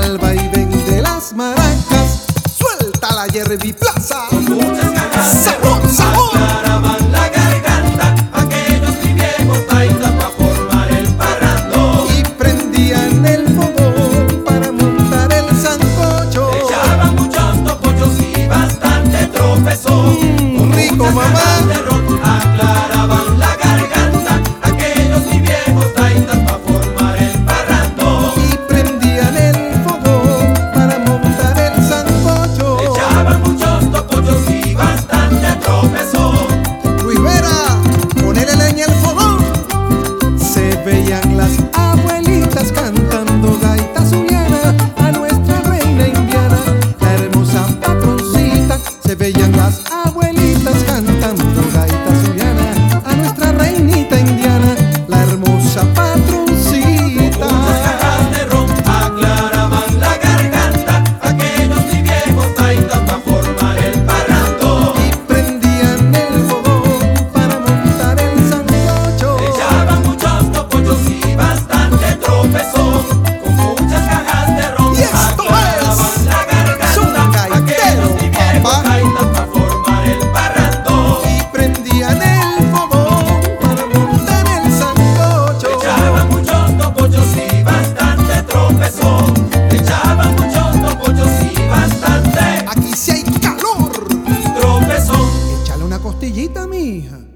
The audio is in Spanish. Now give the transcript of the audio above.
al vaivén de las maracas. Suelta la Yerby Plaza. Con muchas ganas de ¡Sabor, ron sabor! aclaraban la garganta aquellos mi viejos taitas pa' formar el parrando. Y prendían el fogón para montar el sancocho. Echaban muchos topochos y bastante tropezón. Con rico, muchas mamá. ganas de ron aclaraban la garganta aquellos mi viejos taitas pa' formar el parrando. Y prendían el fogón para montar el sancocho. Echaban muchos topochos y bastante tropezón. Luis Vera, ponele leña al fogón. Se veían las abuelitas cantando gaita zuliana a nuestra reina indiana, la hermosa patroncita. Se veían las abuelitas cantando gaita zuliana a nuestra reinita indiana, la hermosa patroncita. Muchas cajas de ron aclaraban la garganta aquellos mi viejos taitas pa' formar el parrando. Y prendían el fogón para montar el sancocho. Echaban muchos topochos y bastante tropezón. Con muchas cajas de ron Y esto aclaraban es la garganta son gaiteros, aquellos mi viejos papá. taitas pa' formar el parrando. Y prendían el fogón para montar el sancocho. Echaban muchos topochos y bastante tropezón. Echaban muchos topochos y bastante Aquí sí hay calor. tropezón. Échale una costillita, mija.